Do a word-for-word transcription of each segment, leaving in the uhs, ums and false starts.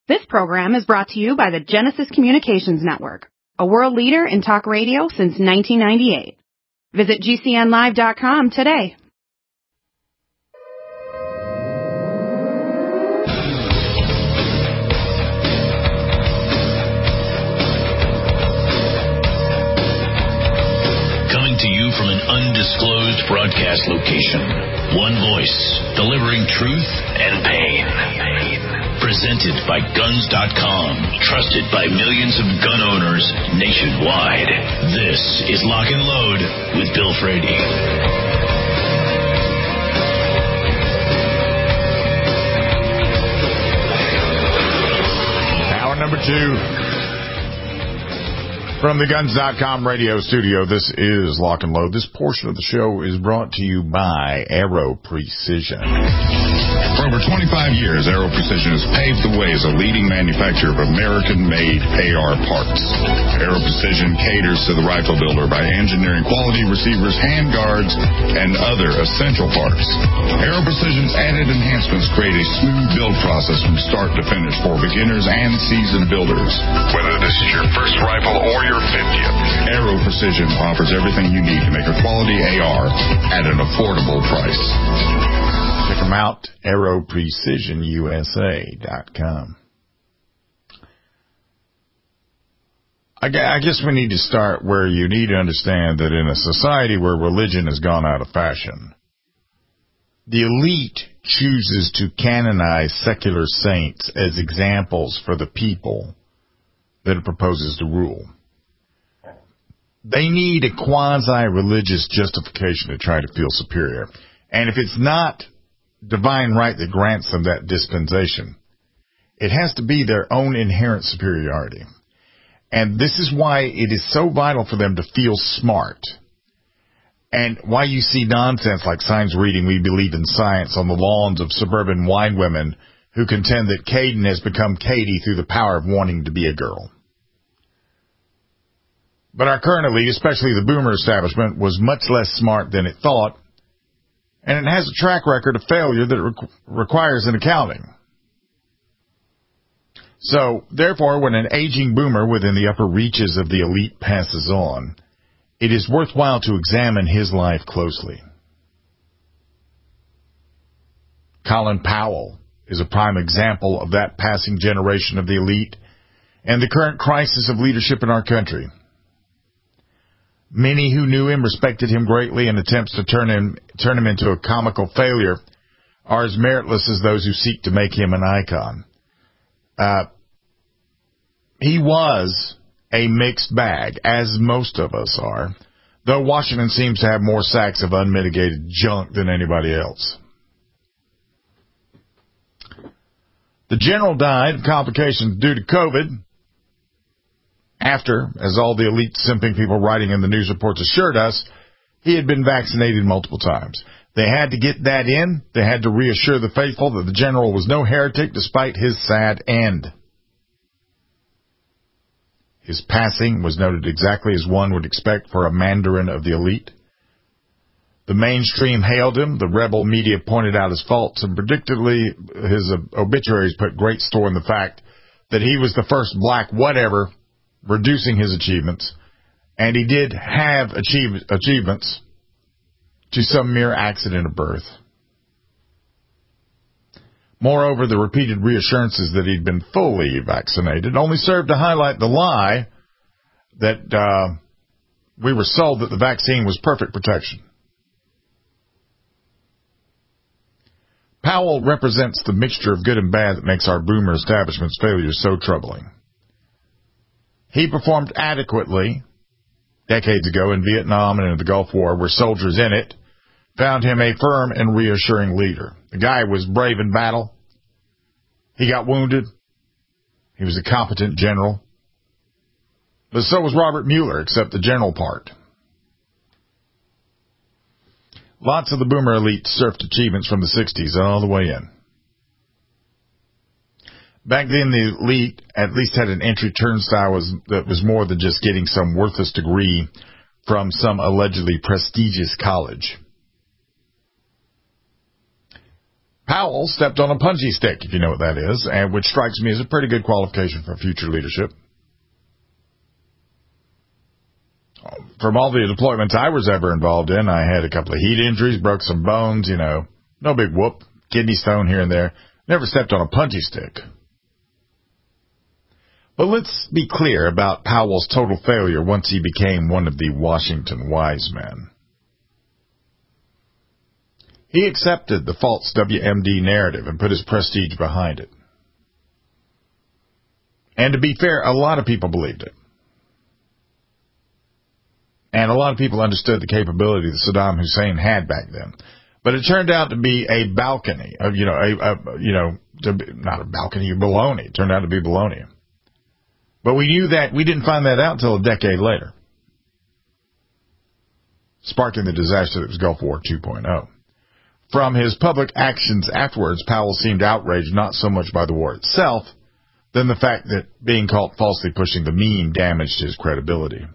This program is brought to you by the Genesis Communications Network, a world leader in talk radio since nineteen ninety-eight. Visit G C N live dot com today. Coming to you from an undisclosed broadcast location. One voice, delivering truth and pain. Presented by Guns dot com, trusted by millions of gun owners nationwide. This is Lock and Load with Bill Frady. Hour number two from the Guns dot com radio studio. This is Lock and Load. This portion of the show is brought to you by Aero Precision. For over twenty-five years, Aero Precision has paved the way as a leading manufacturer of American-made A R parts. Aero Precision caters to the rifle builder by engineering quality receivers, handguards, and other essential parts. Aero Precision's added enhancements create a smooth build process from start to finish for beginners and seasoned builders. Whether this is your first rifle or your fiftieth, Aero Precision offers everything you need to make a quality A R at an affordable price. Check them out, aero precision U S A dot com. I guess we need to start where you need to understand that in a society where religion has gone out of fashion, the elite chooses to canonize secular saints as examples for the people that it proposes to rule. They need a quasi-religious justification to try to feel superior. And if it's not divine right that grants them that dispensation, it has to be their own inherent superiority. And this is why it is so vital for them to feel smart. And why you see nonsense like signs reading "We Believe in Science" on the lawns of suburban wine women who contend that Caden has become Katie through the power of wanting to be a girl. But our current elite, especially the boomer establishment, was much less smart than it thought, and it has a track record of failure that re- requires an accounting. So, therefore, when an aging boomer within the upper reaches of the elite passes on, it is worthwhile to examine his life closely. Colin Powell is a prime example of that passing generation of the elite and the current crisis of leadership in our country. Many who knew him respected him greatly, and attempts to turn him turn him into a comical failure are as meritless as those who seek to make him an icon. Uh, he was a mixed bag, as most of us are, though Washington seems to have more sacks of unmitigated junk than anybody else. The general died of complications due to COVID. After, as all the elite simping people writing in the news reports assured us, he had been vaccinated multiple times. They had to get that in. They had to reassure the faithful that the general was no heretic despite his sad end. His passing was noted exactly as one would expect for a mandarin of the elite. The mainstream hailed him. The rebel media pointed out his faults, and predictably his obituaries put great store in the fact that he was the first black whatever reducing his achievements, and he did have achieve, achievements to some mere accident of birth. Moreover, the repeated reassurances that he'd been fully vaccinated only served to highlight the lie that uh, we were sold that the vaccine was perfect protection. Powell represents the mixture of good and bad that makes our boomer establishment's failures so troubling. He performed adequately decades ago in Vietnam and in the Gulf War, where soldiers in it found him a firm and reassuring leader. The guy was brave in battle. He got wounded. He was a competent general. But so was Robert Mueller, except the general part. Lots of the boomer elite surfed achievements from the sixties all the way in. Back then, the elite at least had an entry turnstile was, that was more than just getting some worthless degree from some allegedly prestigious college. Powell stepped on a punji stick, if you know what that is, and which strikes me as a pretty good qualification for future leadership. From all the deployments I was ever involved in, I had a couple of heat injuries, broke some bones, you know, no big whoop, kidney stone here and there. Never stepped on a punji stick. But let's be clear about Powell's total failure once he became one of the Washington wise men. He accepted the false W M D narrative and put his prestige behind it. And to be fair, a lot of people believed it. And a lot of people understood the capability that Saddam Hussein had back then. But it turned out to be a balcony of, you know, a, a you know, to be, not a balcony of baloney. It turned out to be baloney. But we knew that, we didn't find that out until a decade later, sparking the disaster that was Gulf War two point oh. From his public actions afterwards, Powell seemed outraged not so much by the war itself, than the fact that being caught falsely pushing the meme damaged his credibility.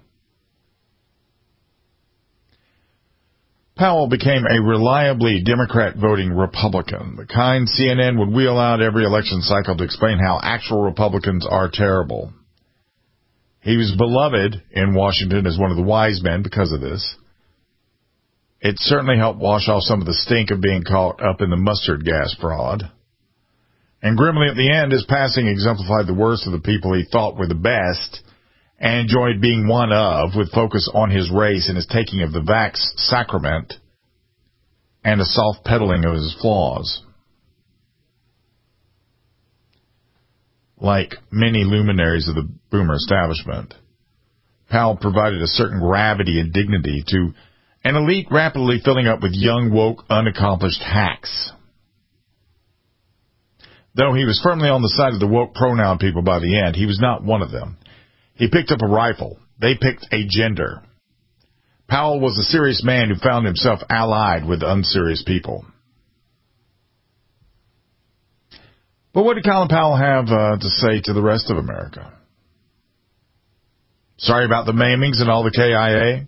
Powell became a reliably Democrat-voting Republican, the kind C N N would wheel out every election cycle to explain how actual Republicans are terrible. He was beloved in Washington as one of the wise men because of this. It certainly helped wash off some of the stink of being caught up in the mustard gas fraud. And grimly at the end, his passing exemplified the worst of the people he thought were the best and enjoyed being one of, with focus on his race and his taking of the vax sacrament and a soft peddling of his flaws. Like many luminaries of the boomer establishment, Powell provided a certain gravity and dignity to an elite rapidly filling up with young, woke, unaccomplished hacks. Though he was firmly on the side of the woke pronoun people by the end, he was not one of them. He picked up a rifle. They picked a gender. Powell was a serious man who found himself allied with unserious people. But what did Colin Powell have uh, to say to the rest of America? Sorry about the maimings and all the K I A?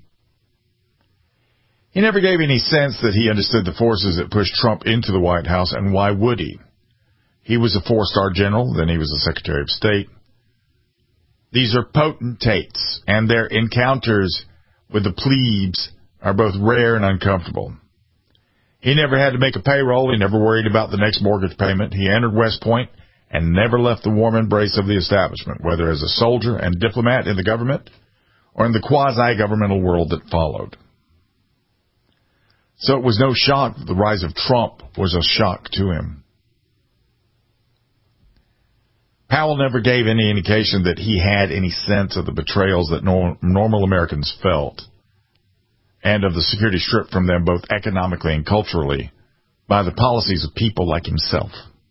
He never gave any sense that he understood the forces that pushed Trump into the White House, and why would he? He was a four-star general, then he was a Secretary of State. These are potentates, and their encounters with the plebes are both rare and uncomfortable. He never had to make a payroll. He never worried about the next mortgage payment. He entered West Point and never left the warm embrace of the establishment, whether as a soldier and diplomat in the government or in the quasi-governmental world that followed. So it was no shock that the rise of Trump was a shock to him. Powell never gave any indication that he had any sense of the betrayals that nor- normal Americans felt, and of the security stripped from them both economically and culturally by the policies of people like himself.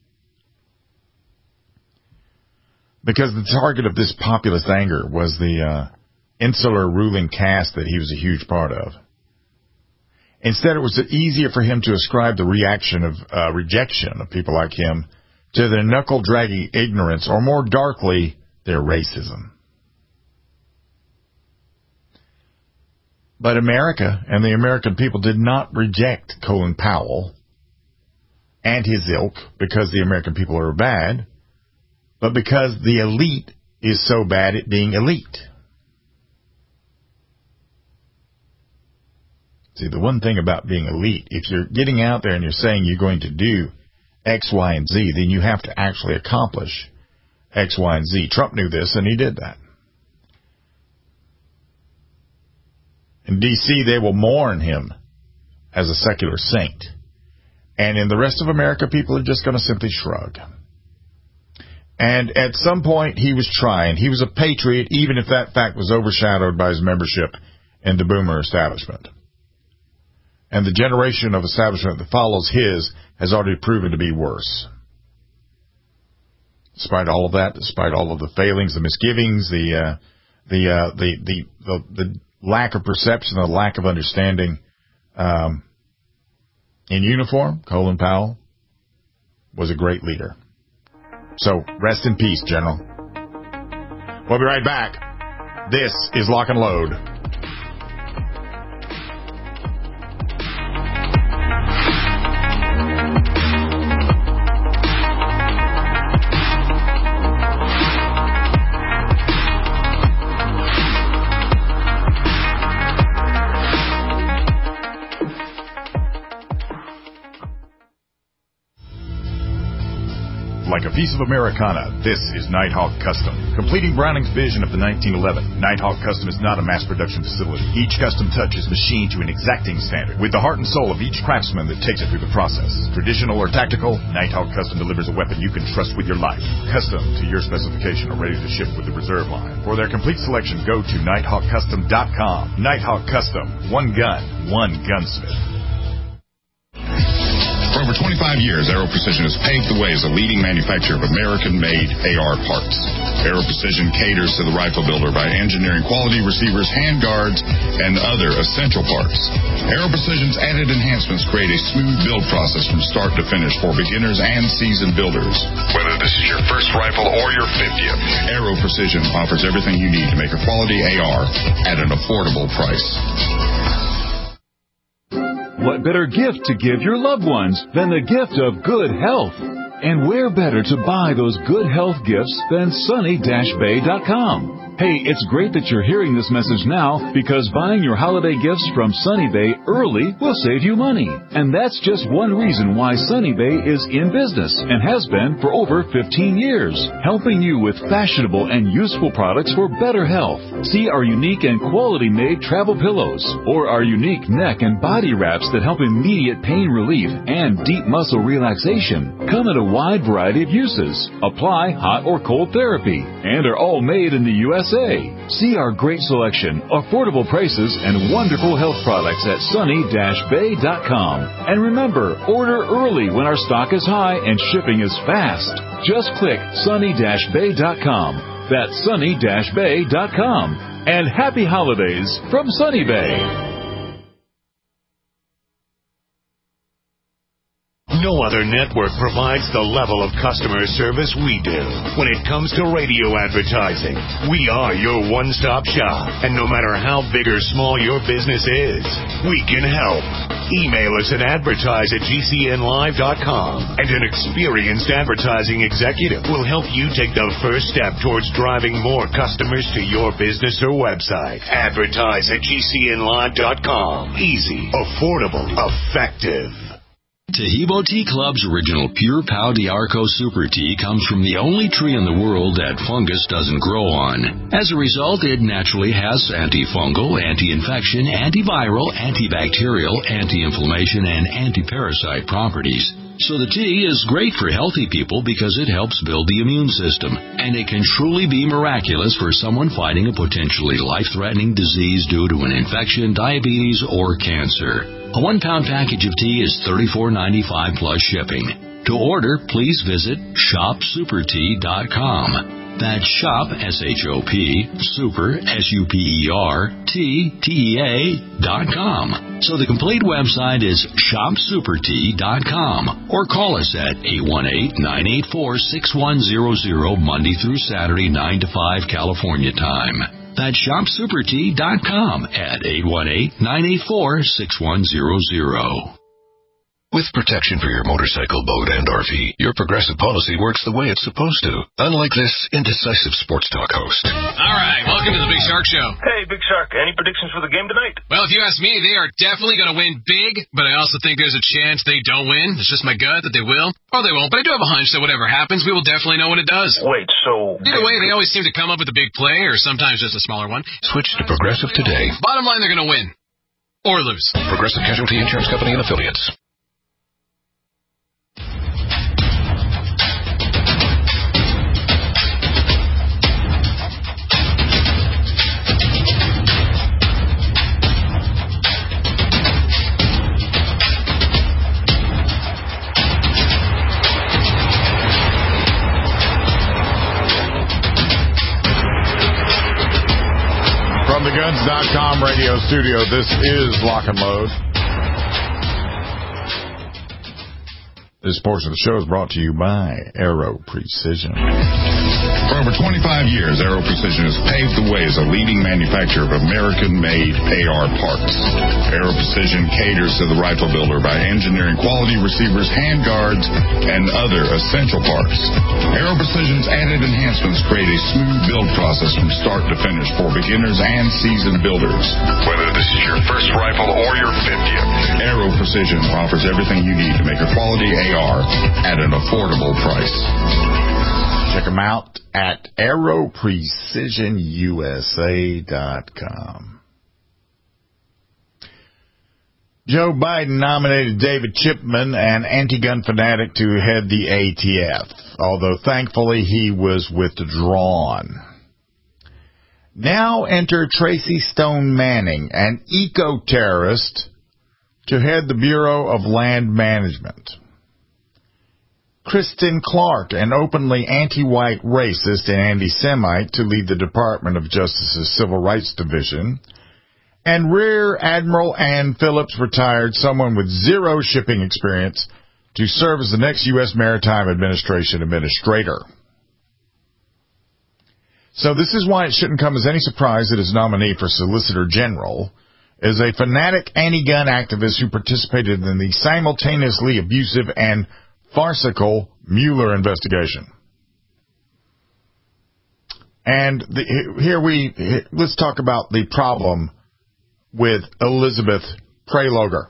Because the target of this populist anger was the uh, insular ruling caste that he was a huge part of. Instead, it was easier for him to ascribe the reaction of uh, rejection of people like him to their knuckle-dragging ignorance, or more darkly, their racism. But America and the American people did not reject Colin Powell and his ilk because the American people are bad, but because the elite is so bad at being elite. See, the one thing about being elite, if you're getting out there and you're saying you're going to do X, Y, and Z, then you have to actually accomplish X, Y, and Z. Trump knew this, and he did that. In D C, they will mourn him as a secular saint. And in the rest of America, people are just going to simply shrug. And at some point, he was trying. He was a patriot, even if that fact was overshadowed by his membership in the boomer establishment. And the generation of establishment that follows his has already proven to be worse. Despite all of that, despite all of the failings, the misgivings, the uh, the, uh, the the the the lack of perception, the lack of understanding, um, in uniform, Colin Powell was a great leader. So rest in peace, General. We'll be right back. This is Lock and Load. a piece of Americana. This is Nighthawk Custom. Completing Browning's vision of the nineteen eleven, Nighthawk Custom is not a mass production facility. Each custom touch is machined to an exacting standard, with the heart and soul of each craftsman that takes it through the process. Traditional or tactical, Nighthawk Custom delivers a weapon you can trust with your life. Custom to your specification or ready to ship with the reserve line. For their complete selection, go to nighthawk custom dot com. Nighthawk Custom. One gun, one gunsmith. For over twenty-five years, Aero Precision has paved the way as a leading manufacturer of American-made A R parts. Aero Precision caters to the rifle builder by engineering quality receivers, handguards, and other essential parts. Aero Precision's added enhancements create a smooth build process from start to finish for beginners and seasoned builders. Whether this is your first rifle or your fiftieth, Aero Precision offers everything you need to make a quality A R at an affordable price. What better gift to give your loved ones than the gift of good health? And where better to buy those good health gifts than sunny dash bay dot com? Hey, it's great that you're hearing this message now, because buying your holiday gifts from Sunny Bay early will save you money. And that's just one reason why Sunny Bay is in business and has been for over fifteen years, helping you with fashionable and useful products for better health. See our unique and quality-made travel pillows, or our unique neck and body wraps that help immediate pain relief and deep muscle relaxation. Come in a wide variety of uses, apply hot or cold therapy, and are all made in the U S A. See our great selection, affordable prices, and wonderful health products at sunny dash bay dot com. And remember, order early when our stock is high and shipping is fast. Just click sunny dash bay dot com. That's sunny dash bay dot com. And happy holidays from Sunny Bay. No other network provides the level of customer service we do. When it comes to radio advertising, we are your one-stop shop. And no matter how big or small your business is, we can help. Email us at advertise at G C N live dot com, and an experienced advertising executive will help you take the first step towards driving more customers to your business or website. Advertise at G C N live dot com. Easy, affordable, effective. Tahibo Tea Club's original Pure Pau d'Arco Super Tea comes from the only tree in the world that fungus doesn't grow on. As a result, it naturally has antifungal, anti-infection, antiviral, antibacterial, anti-inflammation, and anti-parasite properties. So the tea is great for healthy people because it helps build the immune system, and it can truly be miraculous for someone fighting a potentially life-threatening disease due to an infection, diabetes, or cancer. A one-pound package of tea is thirty-four ninety-five plus shipping. To order, please visit shop super tea dot com. That's shop, S H O P, super, S U P E R, T, T E A, dot com. So the complete website is shop super tea dot com, or call us at eight one eight, nine eight four, six one zero zero Monday through Saturday, nine to five California time. That's shop super tea dot com at eight one eight, nine eight four, six one zero zero. With protection for your motorcycle, boat, and R V, your Progressive policy works the way it's supposed to. Unlike this indecisive sports talk host. All right, welcome to the Big Shark Show. Hey, Big Shark, any predictions for the game tonight? Well, if you ask me, they are definitely going to win big, but I also think there's a chance they don't win. It's just my gut that they will, or they won't. But I do have a hunch that whatever happens, we will definitely know when it does. Wait, so... Either way, they always seem to come up with a big play, or sometimes just a smaller one. Switch to Progressive today. Bottom line, they're going to win. Or lose. Progressive Casualty Insurance Company and Affiliates. From the guns dot com radio studio, this is Lock and Load. This portion of the show is brought to you by Aero Precision. For over over twenty-five years, Aero Precision has paved the way as a leading manufacturer of American-made A R parts. Aero Precision caters to the rifle builder by engineering quality receivers, handguards, and other essential parts. Aero Precision's added enhancements create a smooth build process from start to finish for beginners and seasoned builders. Whether this is your first rifle or your fiftieth, Aero Precision offers everything you need to make a quality A R at an affordable price. Check them out at aero precision u s a dot com. Joe Biden nominated David Chipman, an anti-gun fanatic, to head the A T F, although thankfully he was withdrawn. Now enter Tracy Stone Manning, an eco-terrorist, to head the Bureau of Land Management. Kristen Clark, an openly anti-white racist and anti-Semite, to lead the Department of Justice's Civil Rights Division. And Rear Admiral Ann Phillips, retired, someone with zero shipping experience, to serve as the next U S Maritime Administration Administrator. So this is why it shouldn't come as any surprise that his nominee for Solicitor General is a fanatic anti-gun activist who participated in the simultaneously abusive and farcical Mueller investigation. And the, here we, let's talk about the problem with Elizabeth Prelogar.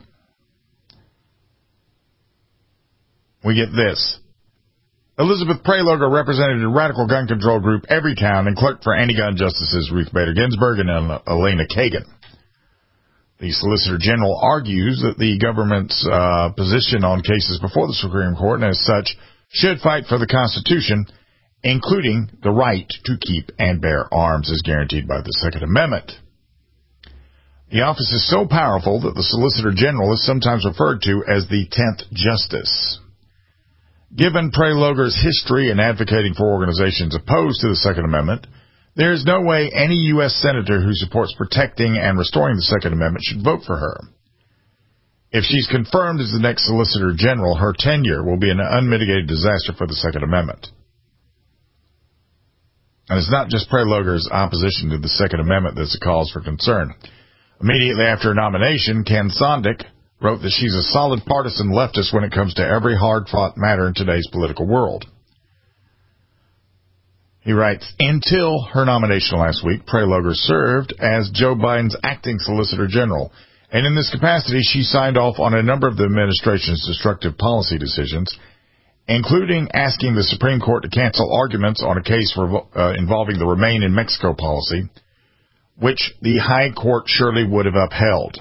We get this. Elizabeth Prelogar represented a radical gun control group, Everytown, and clerked for anti-gun justices Ruth Bader Ginsburg and Elena Kagan. The Solicitor General argues that the government's uh, position on cases before the Supreme Court, and as such, should fight for the Constitution, including the right to keep and bear arms as guaranteed by the Second Amendment. The office is so powerful that the Solicitor General is sometimes referred to as the tenth Justice. Given Prelogar's history in advocating for organizations opposed to the Second Amendment, there is no way any U S senator who supports protecting and restoring the Second Amendment should vote for her. If she's confirmed as the next Solicitor General, her tenure will be an unmitigated disaster for the Second Amendment. And it's not just Prelogar's opposition to the Second Amendment that's a cause for concern. Immediately after her nomination, Ken Sondick wrote that she's a solid partisan leftist when it comes to every hard-fought matter in today's political world. He writes, until her nomination last week, Prelogar served as Joe Biden's acting Solicitor General, and in this capacity she signed off on a number of the administration's destructive policy decisions, including asking the Supreme Court to cancel arguments on a case for, uh, involving the Remain in Mexico policy, which the High Court surely would have upheld.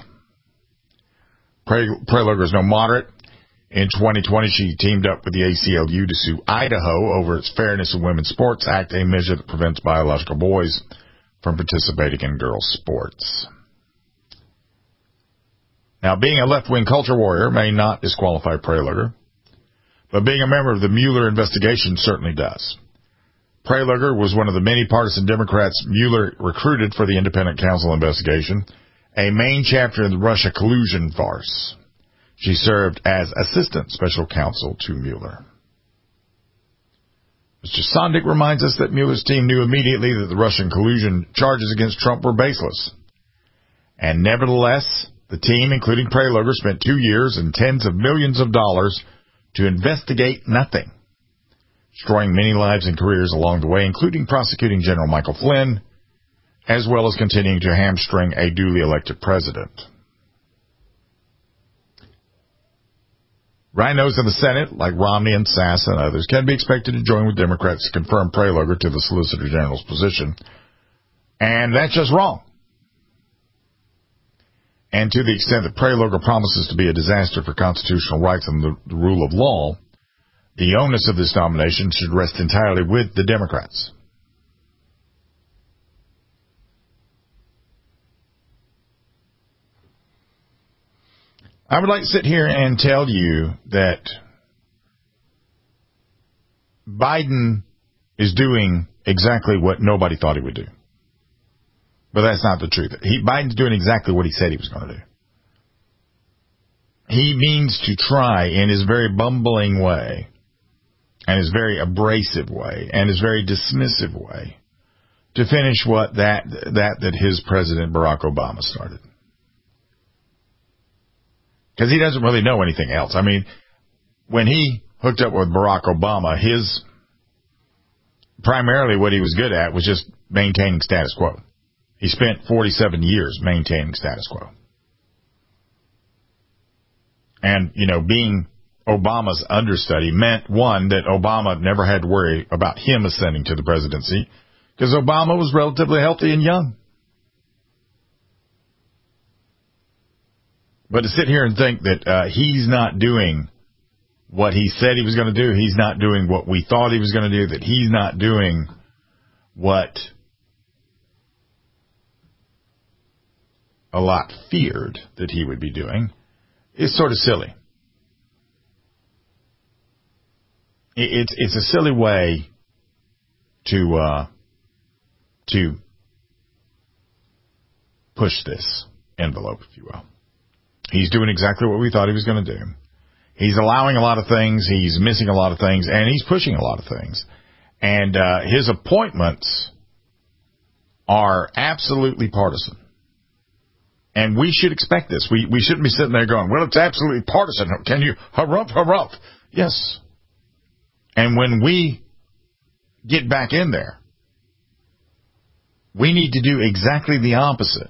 Prelogar is no moderate. In twenty twenty, she teamed up with the A C L U to sue Idaho over its Fairness in Women's Sports Act, a measure that prevents biological boys from participating in girls' sports. Now, being a left-wing culture warrior may not disqualify Prelogar, but being a member of the Mueller investigation certainly does. Prelogar was one of the many partisan Democrats Mueller recruited for the independent counsel investigation, a main chapter in the Russia collusion farce. She served as assistant special counsel to Mueller. Mister Sondick reminds us that Mueller's team knew immediately that the Russian collusion charges against Trump were baseless. And nevertheless, the team, including Prelogar, spent two years and tens of millions of dollars to investigate nothing, destroying many lives and careers along the way, including prosecuting General Michael Flynn, as well as continuing to hamstring a duly elected president. Rhinos in the Senate, like Romney and Sass and others, can be expected to join with Democrats to confirm Prelogar to the Solicitor General's position. And that's just wrong. And to the extent that Prelogar promises to be a disaster for constitutional rights and the, the rule of law, the onus of this nomination should rest entirely with the Democrats. I would like to sit here and tell you that Biden is doing exactly what nobody thought he would do. But that's not the truth. He, Biden's doing exactly what he said he was going to do. He means to try, in his very bumbling way, and his very abrasive way and his very dismissive way to finish what that that that his president Barack Obama started. Because he doesn't really know anything else. I mean, when he hooked up with Barack Obama, his primarily what he was good at was just maintaining status quo. He spent forty-seven years maintaining status quo. And, you know, being Obama's understudy meant, one, that Obama never had to worry about him ascending to the presidency because Obama was relatively healthy and young. But to sit here and think that uh, he's not doing what he said he was going to do, he's not doing what we thought he was going to do, that he's not doing what a lot feared that he would be doing, is sort of silly. It's it's a silly way to uh, to push this envelope, if you will. He's doing exactly what we thought he was going to do. He's allowing a lot of things, he's missing a lot of things, and he's pushing a lot of things. And uh, his appointments are absolutely partisan. And we should expect this. We we shouldn't be sitting there going, well, it's absolutely partisan. Can you harumph, harumph? Yes. And when we get back in there, we need to do exactly the opposite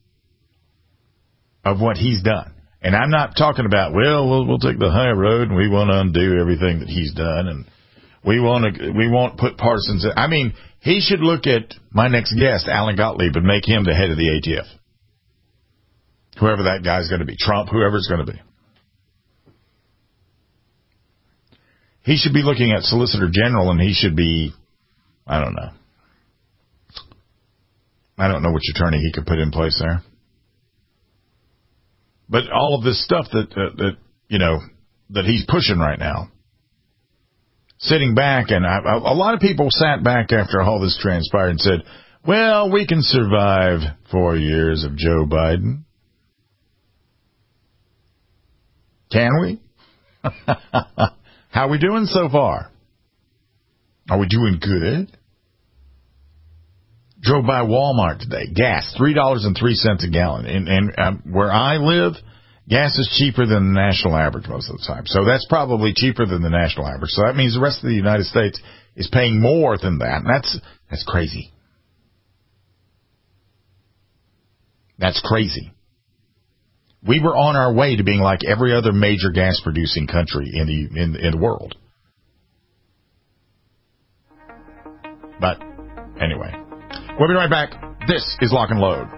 of what he's done. And I'm not talking about, well, we'll, we'll take the high road and we want to undo everything that he's done and we want to we won't put partisans in. I mean, he should look at my next guest, Alan Gottlieb, and make him the head of the A T F. Whoever that guy's going to be, Trump, whoever it's going to be. He should be looking at Solicitor General, and he should be, I don't know. I don't know which attorney he could put in place there. But all of this stuff that, uh, that you know, that he's pushing right now, sitting back, and I, a lot of people sat back after all this transpired and said, well, we can survive four years of Joe Biden. Can we? How are we doing so far? Are we doing good? Drove by Walmart today. Gas, three dollars and three cents a gallon. And, and um, where I live, gas is cheaper than the national average most of the time. So that's probably cheaper than the national average. So that means the rest of the United States is paying more than that. And that's that's crazy. That's crazy. We were on our way to being like every other major gas-producing country in the in, in the world. But anyway, we'll be right back. This is Lock and Load.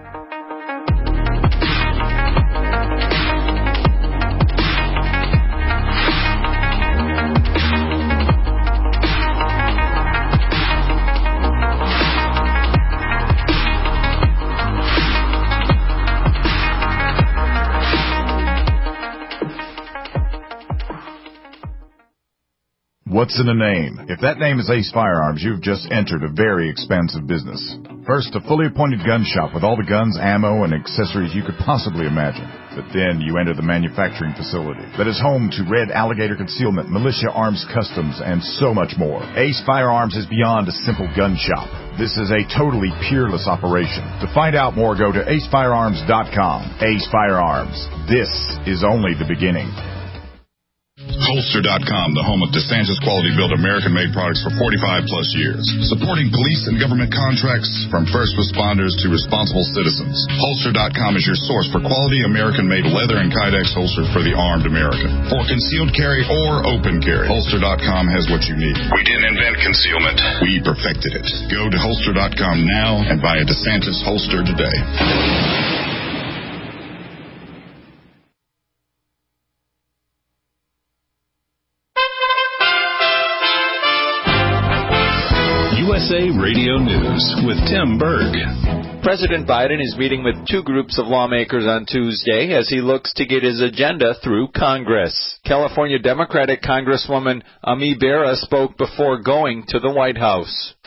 What's in a name? If that name is Ace Firearms, you've just entered a very expansive business. First, a fully appointed gun shop with all the guns, ammo, and accessories you could possibly imagine. But then you enter the manufacturing facility that is home to Red Alligator Concealment, Militia Arms Customs, and so much more. Ace Firearms is beyond a simple gun shop. This is a totally peerless operation. To find out more, go to ace firearms dot com. Ace Firearms. This is only the beginning. Holster dot com, the home of DeSantis quality built American-made products for forty-five plus years. Supporting police and government contracts from first responders to responsible citizens. Holster dot com is your source for quality American-made leather and Kydex holsters for the armed American. For concealed carry or open carry, Holster dot com has what you need. We didn't invent concealment. We perfected it. Go to Holster dot com now and buy a DeSantis holster today. U S A Radio News with Tim Berg. President Biden is meeting with two groups of lawmakers on Tuesday as he looks to get his agenda through Congress. California Democratic Congresswoman Ami Bera spoke before going to the White House.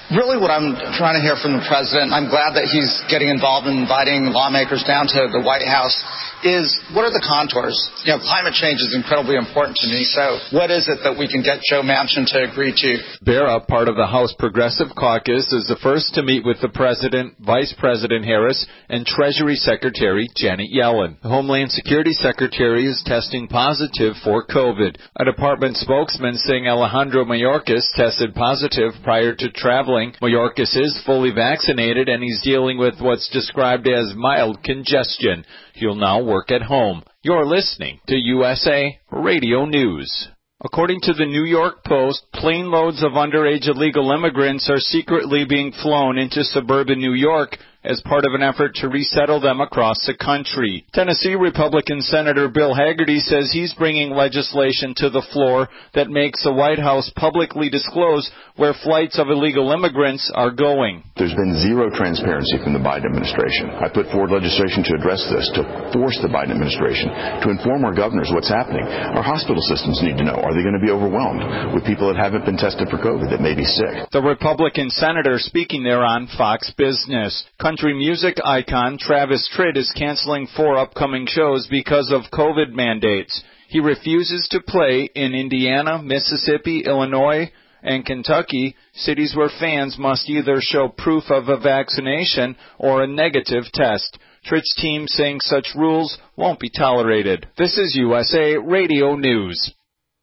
Really what I'm trying to hear from the president, I'm glad that he's getting involved in inviting lawmakers down to the White House, is what are the contours? You know, climate change is incredibly important to me, so what is it that we can get Joe Manchin to agree to? Bera, part of the House Progressive Caucus, is the first to meet with the President, Vice President Harris, and Treasury Secretary Janet Yellen. The Homeland Security Secretary is testing positive for COVID. A department spokesman saying Alejandro Mayorkas tested positive prior to traveling. Mayorkas is fully vaccinated and he's dealing with what's described as mild congestion. He'll now work at home. You're listening to U S A Radio News. According to the New York Post, plane loads of underage illegal immigrants are secretly being flown into suburban New York as part of an effort to resettle them across the country. Tennessee Republican Senator Bill Hagerty says he's bringing legislation to the floor that makes the White House publicly disclose where flights of illegal immigrants are going. There's been zero transparency from the Biden administration. I put forward legislation to address this, to force the Biden administration to inform our governors what's happening. Our hospital systems need to know. Are they going to be overwhelmed with people that haven't been tested for COVID, that may be sick? The Republican senator speaking there on Fox Business. Country music icon Travis Tritt is canceling four upcoming shows because of COVID mandates. He refuses to play in Indiana, Mississippi, Illinois, and Kentucky, cities where fans must either show proof of a vaccination or a negative test. Tritt's team saying such rules won't be tolerated. This is U S A Radio News.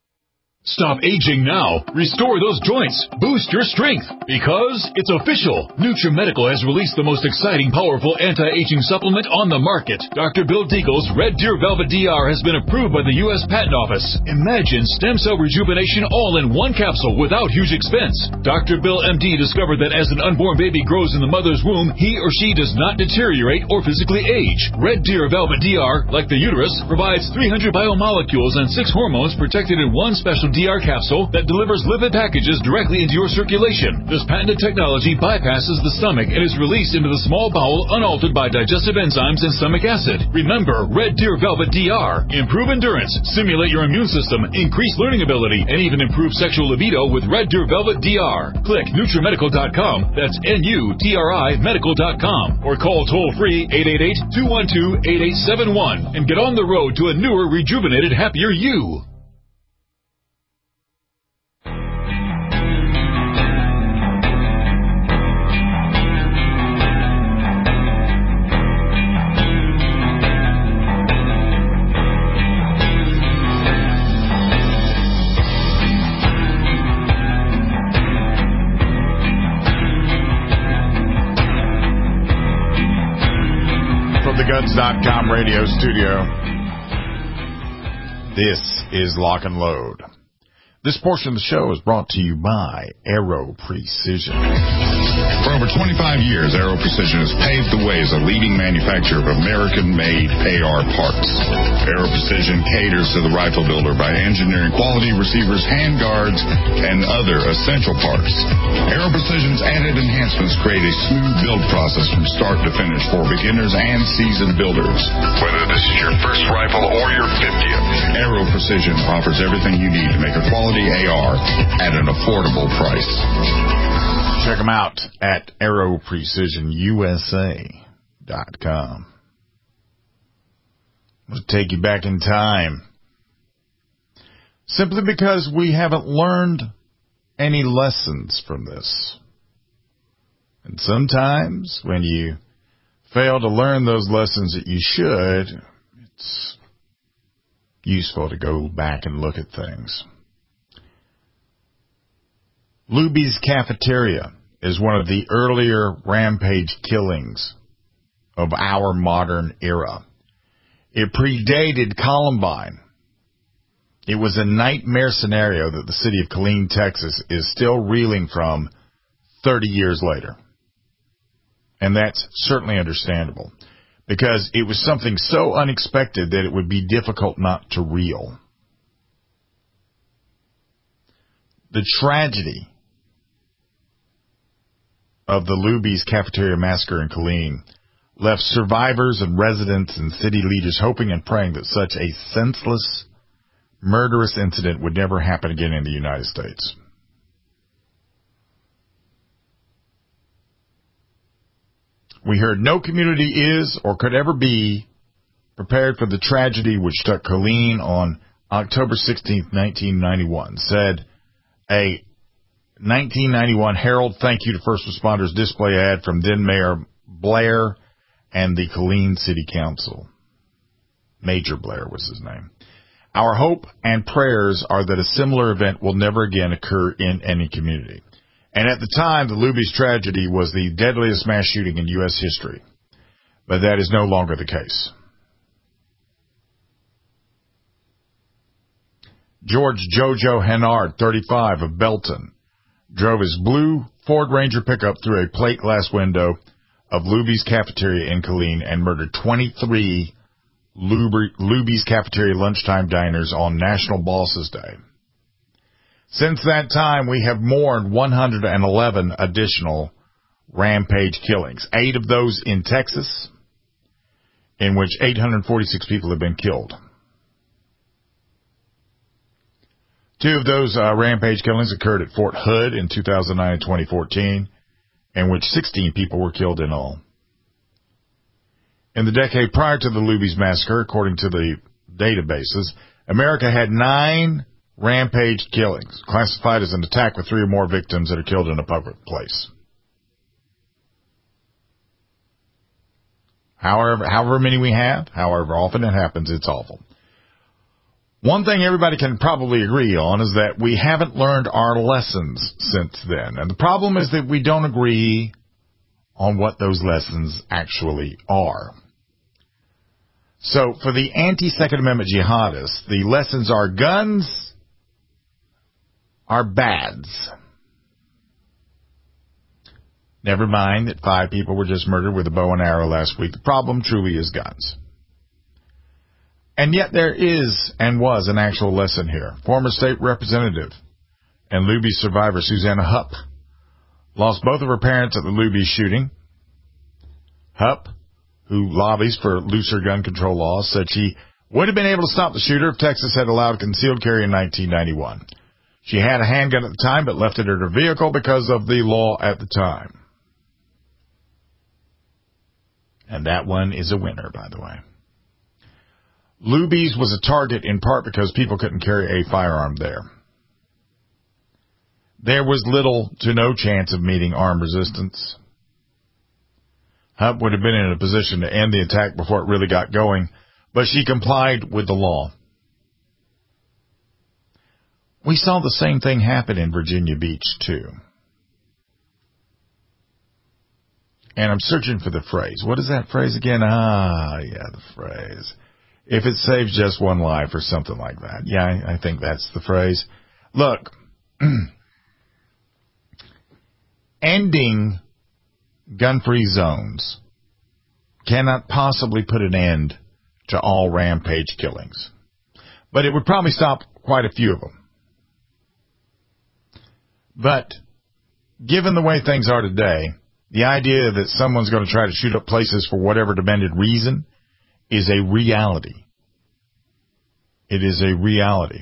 Stop aging now. Restore those joints. Boost your strength. Because it's official. NutriMedical has released the most exciting, powerful anti-aging supplement on the market. Doctor Bill Deagle's Red Deer Velvet D R has been approved by the U S Patent Office. Imagine stem cell rejuvenation all in one capsule without huge expense. Doctor Bill M D discovered that as an unborn baby grows in the mother's womb, he or she does not deteriorate or physically age. Red Deer Velvet D R, like the uterus, provides three hundred biomolecules and six hormones protected in one special D R capsule that delivers lipid packages directly into your circulation. This patented technology bypasses the stomach and is released into the small bowel unaltered by digestive enzymes and stomach acid. Remember, Red Deer Velvet D R. Improve endurance, stimulate your immune system, increase learning ability, and even improve sexual libido with Red Deer Velvet D R. Click NutriMedical dot com, that's N U T R I medical dot com, or call toll-free eight eight eight, two one two, eight eight seven one and get on the road to a newer, rejuvenated, happier you. Guns dot com radio studio. This is Lock and Load. This portion of the show is brought to you by Aero Precision. For over twenty-five years, Aero Precision has paved the way as a leading manufacturer of American-made A R parts. Aero Precision caters to the rifle builder by engineering quality receivers, handguards, and other essential parts. Aero Precision's added enhancements create a smooth build process from start to finish for beginners and seasoned builders. Whether this is your first rifle or your fiftieth, Aero Precision offers everything you need to make a quality A R at an affordable price. Check them out at Aero Precision U S A dot com. We'll take you back in time. Simply because we haven't learned any lessons from this. And sometimes when you fail to learn those lessons that you should, it's useful to go back and look at things. Luby's Cafeteria is one of the earlier rampage killings of our modern era. It predated Columbine. It was a nightmare scenario that the city of Killeen, Texas is still reeling from thirty years later. And that's certainly understandable, because it was something so unexpected that it would be difficult not to reel. The tragedy of the Luby's Cafeteria Massacre in Killeen left survivors and residents and city leaders hoping and praying that such a senseless, murderous incident would never happen again in the United States. We heard no community is or could ever be prepared for the tragedy which struck Killeen on October sixteenth, nineteen ninety-one, said a nineteen ninety-one Herald thank you to first responders display ad from then Mayor Blair and the Killeen City Council. Major Blair was his name. Our hope and prayers are that a similar event will never again occur in any community. And at the time, the Luby's tragedy was the deadliest mass shooting in U S history. But that is no longer the case. George Jojo Hennard, thirty-five, of Belton, drove his blue Ford Ranger pickup through a plate glass window of Luby's Cafeteria in Killeen and murdered twenty-three Luby's Cafeteria lunchtime diners on National Bosses Day. Since that time, we have mourned one hundred eleven additional rampage killings, eight of those in Texas, in which eight hundred forty-six people have been killed. Two of those uh, rampage killings occurred at Fort Hood in two thousand nine and twenty fourteen, in which sixteen people were killed in all. In the decade prior to the Luby's massacre, according to the databases, America had nine rampage killings, classified as an attack with three or more victims that are killed in a public place. However, however many we have, however often it happens, it's awful. One thing everybody can probably agree on is that we haven't learned our lessons since then. And the problem is that we don't agree on what those lessons actually are. So for the anti-Second Amendment jihadists, the lessons are guns are bads. Never mind that five people were just murdered with a bow and arrow last week. The problem truly is guns. And yet there is and was an actual lesson here. Former state representative and Luby survivor Susanna Hupp lost both of her parents at the Luby shooting. Hupp, who lobbies for looser gun control laws, said she would have been able to stop the shooter if Texas had allowed concealed carry in nineteen ninety-one. She had a handgun at the time, but left it in her vehicle because of the law at the time. And that one is a winner, by the way. Luby's was a target in part because people couldn't carry a firearm there. There was little to no chance of meeting armed resistance. Hupp would have been in a position to end the attack before it really got going, but she complied with the law. We saw the same thing happen in Virginia Beach, too. And I'm searching for the phrase. What is that phrase again? Ah, yeah, the phrase. If it saves just one life or something like that. Yeah, I, I think that's the phrase. Look, ending gun-free zones cannot possibly put an end to all rampage killings. But it would probably stop quite a few of them. But given the way things are today, the idea that someone's going to try to shoot up places for whatever demanded reason is a reality. It is a reality.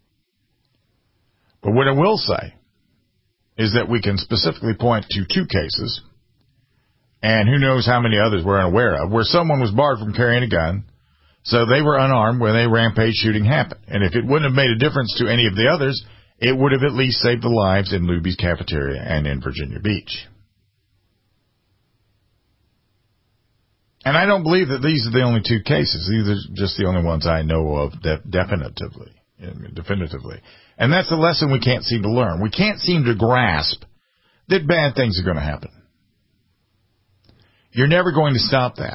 But what I will say is that we can specifically point to two cases, and who knows how many others we're unaware of, where someone was barred from carrying a gun, so they were unarmed when a rampage shooting happened. And if it wouldn't have made a difference to any of the others, it would have at least saved the lives in Luby's Cafeteria and in Virginia Beach. And I don't believe that these are the only two cases. These are just the only ones I know of de- definitively, definitively. And that's a lesson we can't seem to learn. We can't seem to grasp that bad things are going to happen. You're never going to stop that.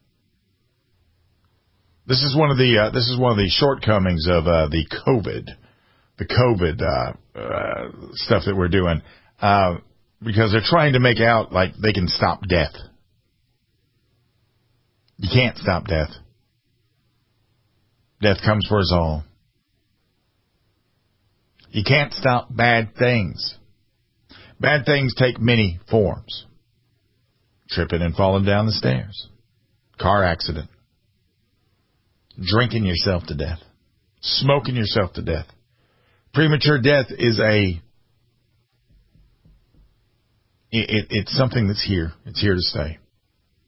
This is one of the uh, this is one of the shortcomings of uh, the COVID, the COVID uh, uh, stuff that we're doing, uh, because they're trying to make out like they can stop death. You can't stop death. Death comes for us all. You can't stop bad things. Bad things take many forms. Tripping and falling down the stairs. Car accident. Drinking yourself to death. Smoking yourself to death. Premature death is a... It, it, it's something that's here. It's here to stay.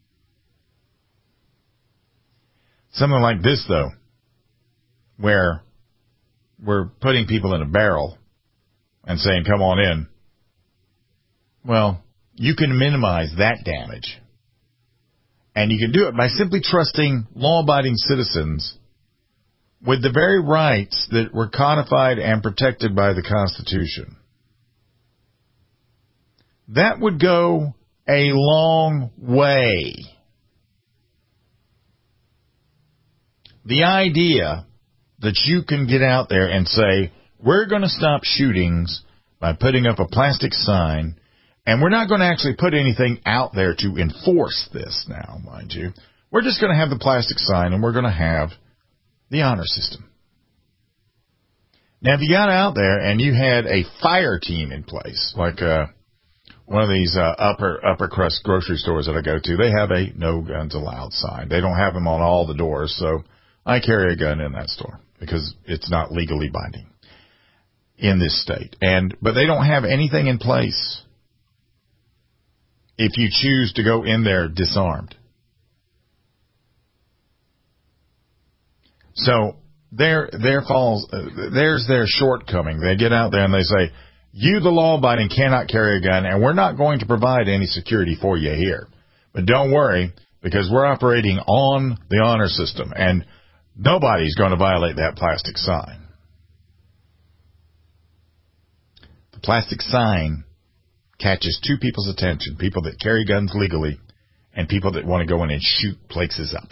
Something like this, though, where we're putting people in a barrel and saying, come on in. Well, you can minimize that damage. And you can do it by simply trusting law-abiding citizens with the very rights that were codified and protected by the Constitution. That would go a long way. The idea that you can get out there and say, we're going to stop shootings by putting up a plastic sign, and we're not going to actually put anything out there to enforce this now, mind you. We're just going to have the plastic sign, and we're going to have the honor system. Now, if you got out there and you had a fire team in place, like uh, one of these uh, upper upper crust grocery stores that I go to, they have a no guns allowed sign. They don't have them on all the doors, so I carry a gun in that store because it's not legally binding in this state. And but they don't have anything in place if you choose to go in there disarmed. So there, there falls, uh, there's their shortcoming. They get out there and they say, you, the law-abiding, cannot carry a gun, and we're not going to provide any security for you here. But don't worry, because we're operating on the honor system, and nobody's going to violate that plastic sign. The plastic sign catches two people's attention, people that carry guns legally and people that want to go in and shoot places up.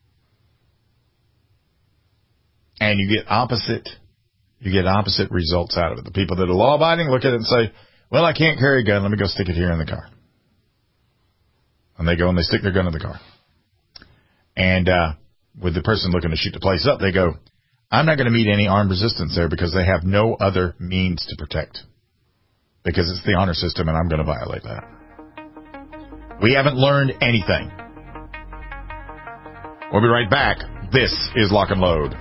And you get opposite, you get opposite results out of it. The people that are law-abiding look at it and say, well, I can't carry a gun, let me go stick it here in the car. And they go and they stick their gun in the car. And uh, with the person looking to shoot the place up, they go, I'm not going to meet any armed resistance there because they have no other means to protect. Because it's the honor system and I'm going to violate that. We haven't learned anything. We'll be right back. This is Lock and Load.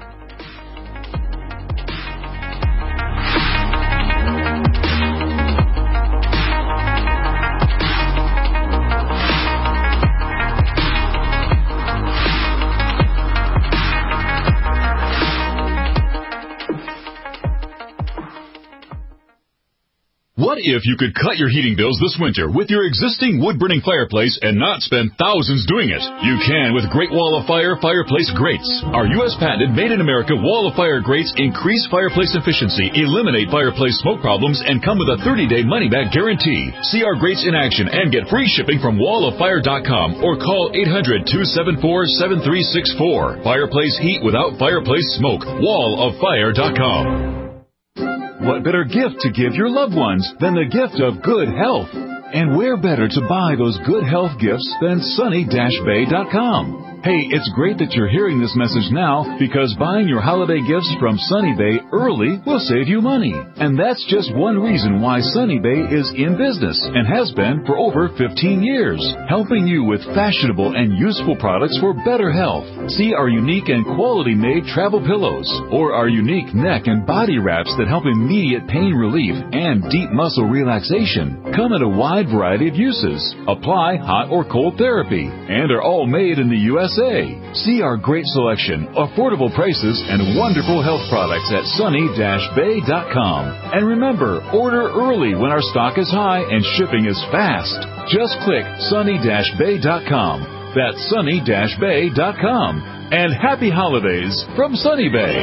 What if you could cut your heating bills this winter with your existing wood-burning fireplace and not spend thousands doing it? You can with Great Wall of Fire fireplace grates. Our U S patented made-in-America Wall of Fire grates increase fireplace efficiency, eliminate fireplace smoke problems, and come with a thirty-day money-back guarantee. See our grates in action and get free shipping from wall of fire dot com or call eight hundred, two seven four, seven three six four. Fireplace heat without fireplace smoke. wall of fire dot com. What better gift to give your loved ones than the gift of good health? And where better to buy those good health gifts than sunny dash bay dot com? Hey, it's great that you're hearing this message now because buying your holiday gifts from Sunny Bay early will save you money. And that's just one reason why Sunny Bay is in business and has been for over fifteen years, helping you with fashionable and useful products for better health. See our unique and quality-made travel pillows or our unique neck and body wraps that help immediate pain relief and deep muscle relaxation. Come in a wide variety of uses, apply hot or cold therapy, and are all made in the U S A. See our great selection, affordable prices, and wonderful health products at sunny dash bay dot com. And remember, order early when our stock is high and shipping is fast. Just click sunny dash bay dot com. That's sunny dash bay dot com. And happy holidays from Sunny Bay.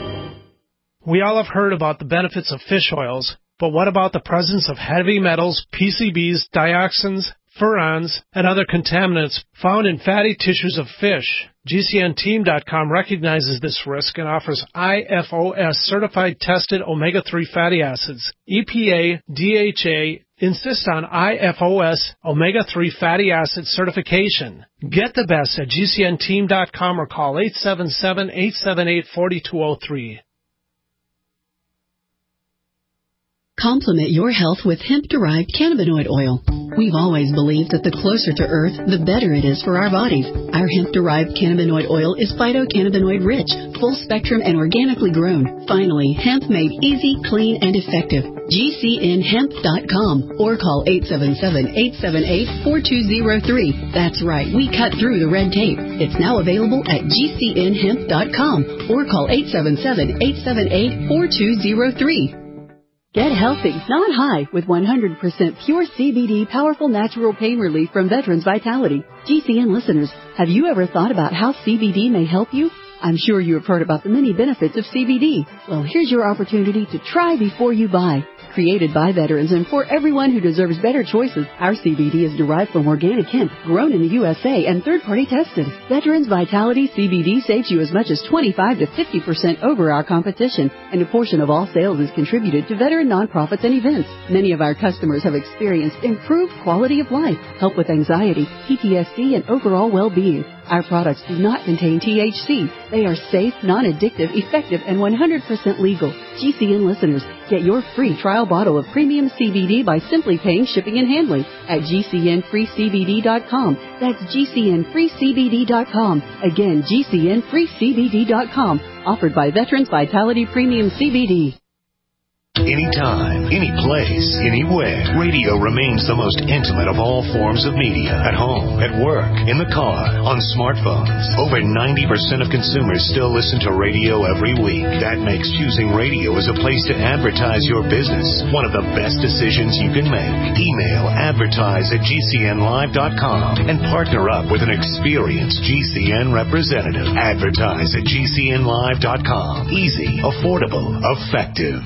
We all have heard about the benefits of fish oils, but what about the presence of heavy metals, P C Bs, dioxins, furans, and other contaminants found in fatty tissues of fish? G C N team dot com recognizes this risk and offers I F O S certified tested omega three fatty acids. E P A, D H A insist on I F O S omega three fatty acid certification. Get the best at G C N team dot com or call eight seven seven, eight seven eight, four two zero three. Complement your health with hemp-derived cannabinoid oil. We've always believed that the closer to Earth, the better it is for our bodies. Our hemp-derived cannabinoid oil is phytocannabinoid rich, full spectrum, and organically grown. Finally, hemp made easy, clean, and effective. G C N hemp dot com or call eight seven seven, eight seven eight, four two zero three. That's right, we cut through the red tape. It's now available at G C N hemp dot com or call eight seven seven, eight seven eight, four two zero three. Get healthy, not high, with one hundred percent pure C B D powerful natural pain relief from Veterans Vitality. G C N listeners, have you ever thought about how C B D may help you? I'm sure you have heard about the many benefits of C B D. Well, here's your opportunity to try before you buy. Created by veterans and for everyone who deserves better choices, our C B D is derived from organic hemp, grown in the U S A and third-party tested. Veterans Vitality C B D saves you as much as twenty-five to fifty percent over our competition, and a portion of all sales is contributed to veteran nonprofits and events. Many of our customers have experienced improved quality of life, help with anxiety, P T S D, and overall well-being. Our products do not contain T H C. They are safe, non-addictive, effective, and one hundred percent legal. G C N listeners, get your free trial bottle of premium C B D by simply paying shipping and handling at G C N free C B D dot com. That's G C N free C B D dot com. Again, G C N free C B D dot com. Offered by Veterans Vitality Premium C B D. Anytime, any place, anywhere, radio remains the most intimate of all forms of media. At home, at work, in the car, on smartphones. Over ninety percent of consumers still listen to radio every week. That makes choosing radio as a place to advertise your business one of the best decisions you can make. Email advertise at G C N live dot com and partner up with an experienced G C N representative. Advertise at G C N live dot com. Easy, affordable, effective.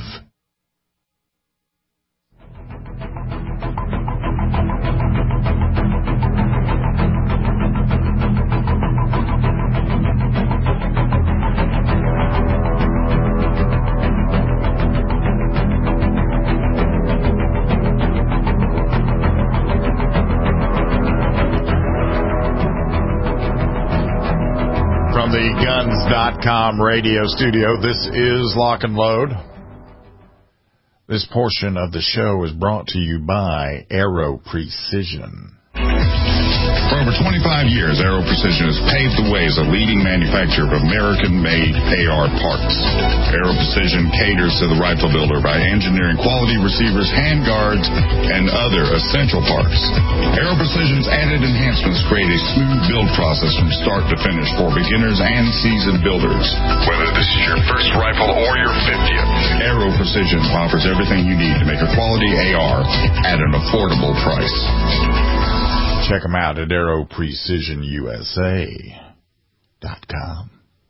The guns dot com radio studio. This is Lock and Load. This portion of the show is brought to you by Aero Precision. For over twenty-five years, Aero Precision has paved the way as a leading manufacturer of American-made A R parts. Aero Precision caters to the rifle builder by engineering quality receivers, handguards, and other essential parts. Aero Precision's added enhancements create a smooth build process from start to finish for beginners and seasoned builders. Whether this is your first rifle or your fiftieth, Aero Precision offers everything you need to make a quality A R at an affordable price. Check them out at Aero Precision U S A dot com.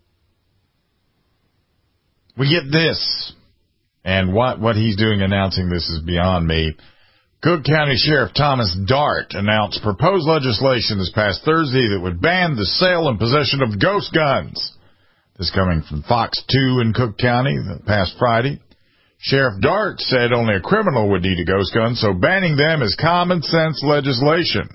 We get this, and what, what he's doing announcing this is beyond me. Cook County Sheriff Thomas Dart announced proposed legislation this past Thursday that would ban the sale and possession of ghost guns. This coming from Fox two in Cook County the past Friday. Sheriff Dart said only a criminal would need a ghost gun, so banning them is common sense legislation.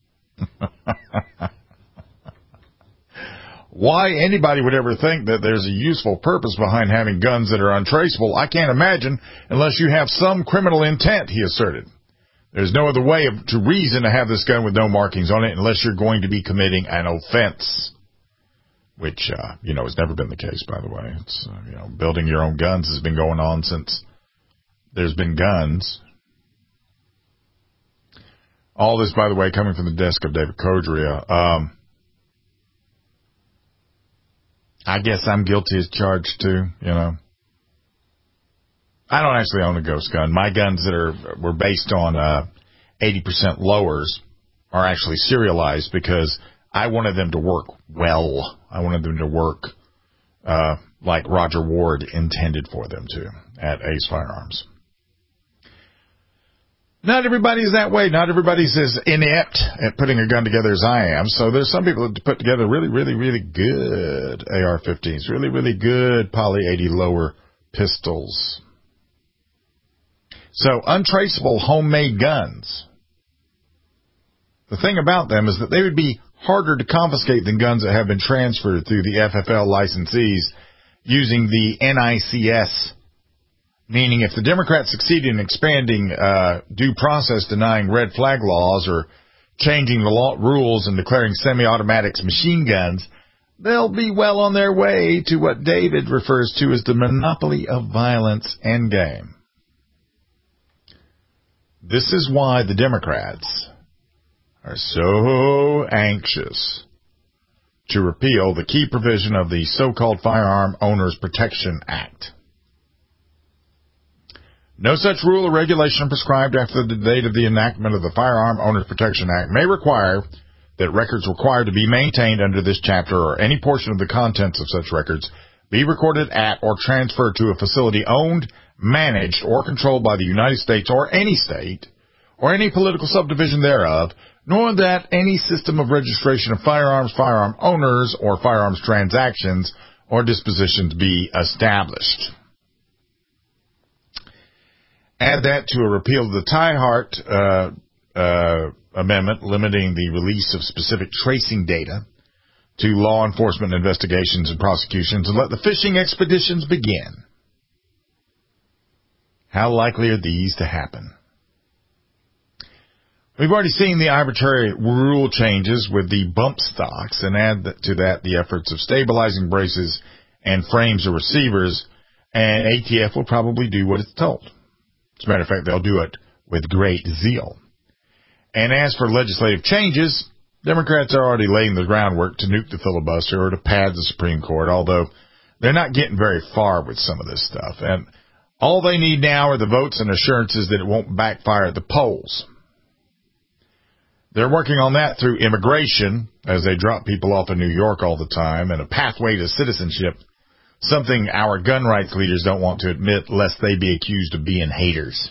Why anybody would ever think that there's a useful purpose behind having guns that are untraceable, I can't imagine unless you have some criminal intent, he asserted. There's no other way of, to reason to have this gun with no markings on it unless you're going to be committing an offense. Which, uh, you know, has never been the case, by the way. It's, uh, you know, building your own guns has been going on since there's been guns. All this, by the way, coming from the desk of David Codrea. Um, I guess I'm guilty as charged, too, you know. I don't actually own a ghost gun. My guns that are were based on uh, eighty percent lowers are actually serialized because I wanted them to work well. I wanted them to work uh, like Roger Ward intended for them to at Ace Firearms. Not everybody is that way. Not everybody's as inept at putting a gun together as I am. So there's some people that put together really, really, really good A R fifteens, really, really good Poly eighty lower pistols. So untraceable homemade guns. The thing about them is that they would be harder to confiscate than guns that have been transferred through the F F L licensees using the N I C S. Meaning if the Democrats succeed in expanding uh, due process denying red flag laws or changing the law rules and declaring semi-automatics machine guns, they'll be well on their way to what David refers to as the monopoly of violence endgame. This is why the Democrats are so anxious to repeal the key provision of the so-called Firearm Owners Protection Act. No such rule or regulation prescribed after the date of the enactment of the Firearm Owners Protection Act may require that records required to be maintained under this chapter or any portion of the contents of such records be recorded at or transferred to a facility owned, managed, or controlled by the United States or any state or any political subdivision thereof, nor that any system of registration of firearms, firearm owners, or firearms transactions or dispositions be established. Add that to a repeal of the Tiahrt uh, uh, amendment limiting the release of specific tracing data to law enforcement investigations and prosecutions, and let the fishing expeditions begin. How likely are these to happen? We've already seen the arbitrary rule changes with the bump stocks, and add to that the efforts of stabilizing braces and frames of receivers, and A T F will probably do what it's told. As a matter of fact, they'll do it with great zeal. And as for legislative changes, Democrats are already laying the groundwork to nuke the filibuster or to pad the Supreme Court, although they're not getting very far with some of this stuff. And all they need now are the votes and assurances that it won't backfire at the polls. They're working on that through immigration, as they drop people off in New York all the time, and a pathway to citizenship, something our gun rights leaders don't want to admit lest they be accused of being haters.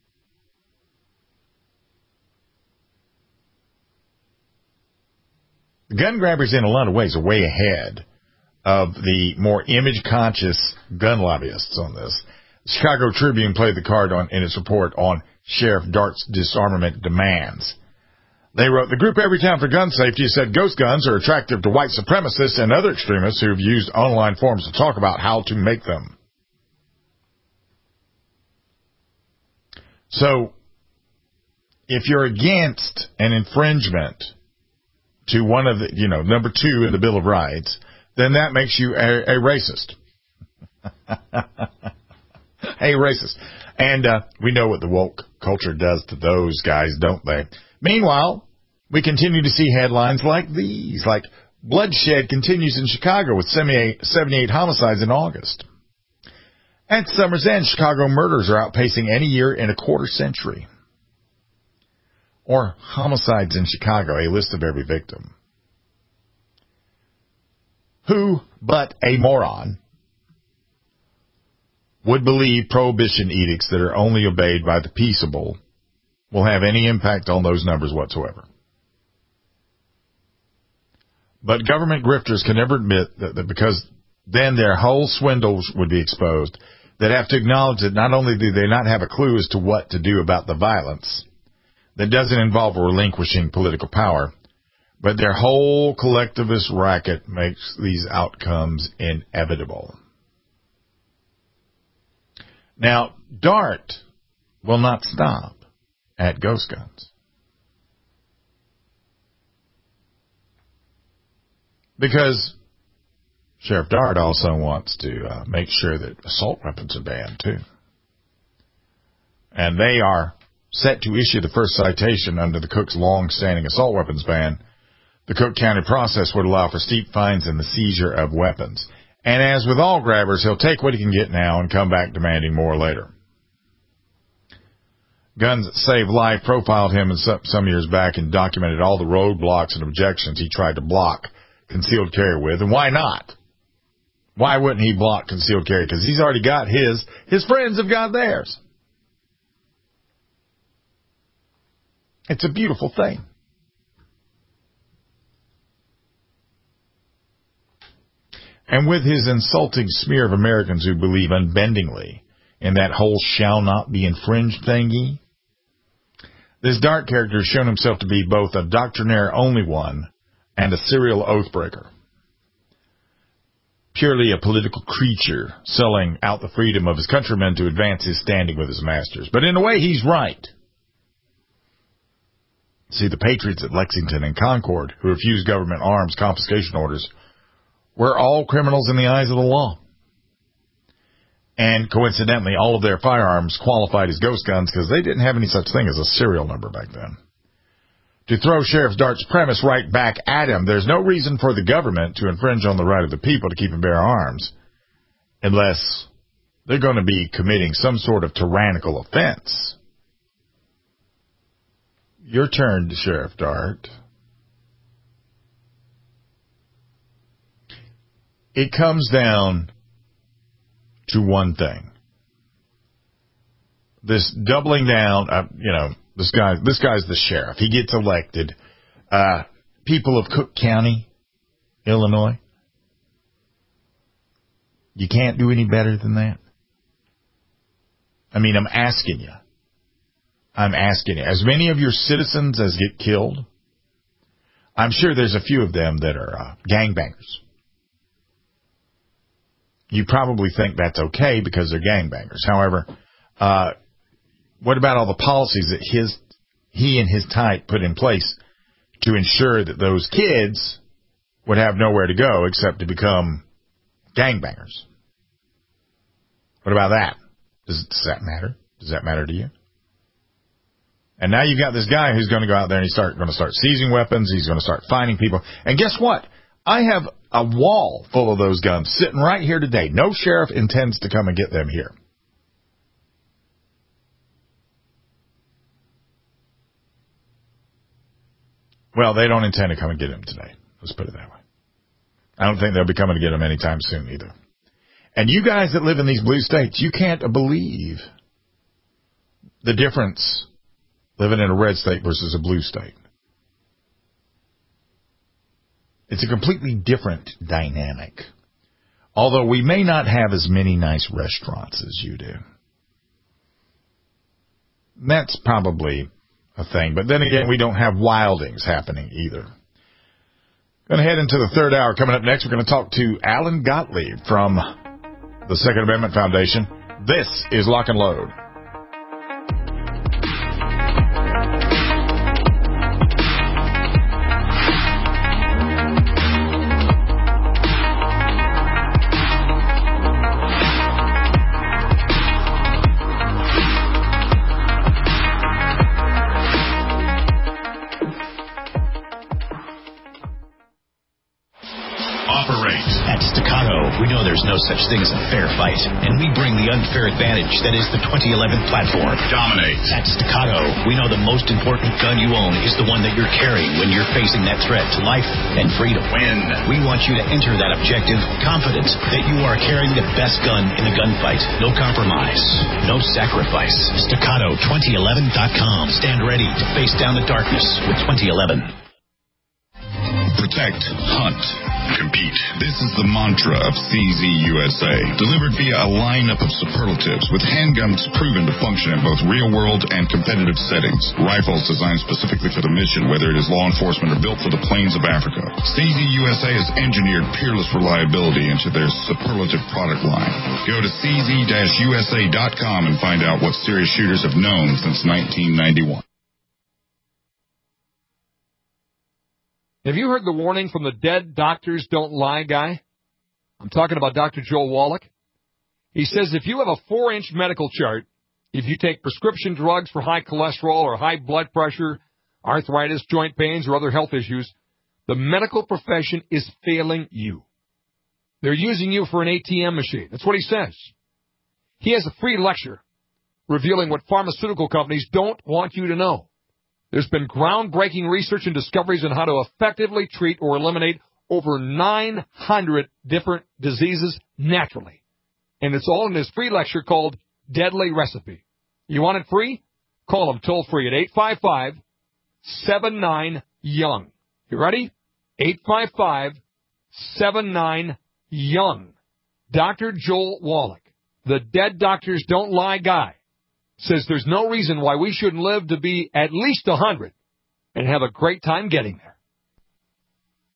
The gun grabbers, in a lot of ways, are way ahead of the more image-conscious gun lobbyists on this. The Chicago Tribune played the card on in its report on Sheriff Dart's disarmament demands. They wrote, the group Everytown for Gun Safety said ghost guns are attractive to white supremacists and other extremists who have used online forums to talk about how to make them. So, if you're against an infringement to one of the, you know, number two in the Bill of Rights, then that makes you a, a racist. A racist. And uh, we know what the woke culture does to those guys, don't they? Meanwhile, we continue to see headlines like these, like bloodshed continues in Chicago with seventy-eight homicides in August. At summer's end, Chicago murders are outpacing any year in a quarter century. Or homicides in Chicago, a list of every victim. Who but a moron would believe prohibition edicts that are only obeyed by the peaceable will have any impact on those numbers whatsoever? But government grifters can never admit that, that because then their whole swindles would be exposed, they'd have to acknowledge that not only do they not have a clue as to what to do about the violence that doesn't involve relinquishing political power, but their whole collectivist racket makes these outcomes inevitable. Now, Dart will not stop at ghost guns, because Sheriff Dart also wants to uh, make sure that assault weapons are banned, too. And they are set to issue the first citation under the Cook's long-standing assault weapons ban. The Cook County process would allow for steep fines and the seizure of weapons. And as with all grabbers, he'll take what he can get now and come back demanding more later. Guns Save Life profiled him some years back and documented all the roadblocks and objections he tried to block concealed carry with. And why not? Why wouldn't he block concealed carry? Because he's already got his. His friends have got theirs. It's a beautiful thing. And with his insulting smear of Americans who believe unbendingly in that whole shall not be infringed thingy, this Dart character has shown himself to be both a doctrinaire only one and a serial oathbreaker. Purely a political creature selling out the freedom of his countrymen to advance his standing with his masters. But in a way, he's right. See, the patriots at Lexington and Concord who refused government arms confiscation orders were all criminals in the eyes of the law. And coincidentally, all of their firearms qualified as ghost guns because they didn't have any such thing as a serial number back then. To throw Sheriff Dart's premise right back at him, there's no reason for the government to infringe on the right of the people to keep and bear arms unless they're going to be committing some sort of tyrannical offense. Your turn, Sheriff Dart. It comes down to one thing. This doubling down, uh, you know, this guy, this guy's the sheriff. He gets elected. Uh, people of Cook County, Illinois, you can't do any better than that. I mean, I'm asking you. I'm asking you. As many of your citizens as get killed, I'm sure there's a few of them that are uh, gangbangers. You probably think that's okay because they're gangbangers. However, uh, what about all the policies that his, he and his type put in place to ensure that those kids would have nowhere to go except to become gangbangers? What about that? Does, does that matter? Does that matter to you? And now you've got this guy who's going to go out there and he's start, going to start seizing weapons. He's going to start finding people. And guess what? I have a wall full of those guns sitting right here today. No sheriff intends to come and get them here. Well, they don't intend to come and get him today. Let's put it that way. I don't think they'll be coming to get him anytime soon either. And you guys that live in these blue states, you can't believe the difference living in a red state versus a blue state. It's a completely different dynamic. Although we may not have as many nice restaurants as you do. That's probably a thing. But then again, we don't have wildings happening either. Going to head into the third hour. Coming up next, we're going to talk to Alan Gottlieb from the Second Amendment Foundation. This is Lock and Load. There's no such thing as a fair fight, and we bring the unfair advantage that is the twenty eleven platform. Dominate. At Staccato, we know the most important gun you own is the one that you're carrying when you're facing that threat to life and freedom. Win. We want you to enter that objective confident that you are carrying the best gun in the gunfight. No compromise. No sacrifice. Staccato twenty eleven dot com. Stand ready to face down the darkness with twenty eleven. Protect, hunt, compete. This is the mantra of C Z U S A, delivered via a lineup of superlatives with handguns proven to function in both real-world and competitive settings. Rifles designed specifically for the mission, whether it is law enforcement or built for the plains of Africa. C Z U S A has engineered peerless reliability into their superlative product line. Go to C Z U S A dot com and find out what serious shooters have known since nineteen ninety-one. Have you heard the warning from the dead doctors don't lie guy? I'm talking about Doctor Joel Wallach. He says if you have a four-inch medical chart, if you take prescription drugs for high cholesterol or high blood pressure, arthritis, joint pains, or other health issues, the medical profession is failing you. They're using you for an A T M machine. That's what he says. He has a free lecture revealing what pharmaceutical companies don't want you to know. There's been groundbreaking research and discoveries on how to effectively treat or eliminate over nine hundred different diseases naturally. And it's all in his free lecture called Deadly Recipe. You want it free? Call him toll free at eight five five, seven nine, young. You ready? eight five five, seven nine, young. Doctor Joel Wallach, the dead doctors don't lie guy, says there's no reason why we shouldn't live to be at least one hundred and have a great time getting there.